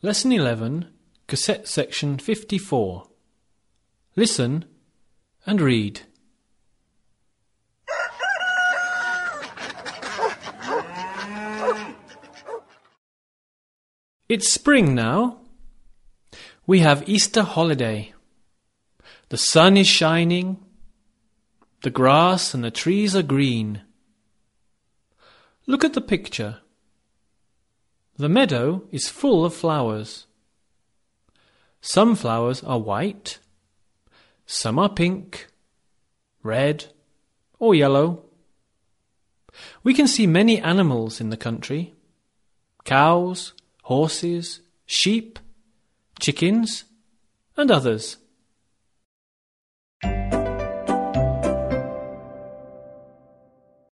Lesson 11, Cassette Section 54. Listen and read. It's spring now. We have Easter holiday. The sun is shining. The grass and the trees are green. Look at the picture. The meadow is full of flowers. Some flowers are white, some are pink, red, or yellow. We can see many animals in the country: cows, horses, sheep, chickens, and others.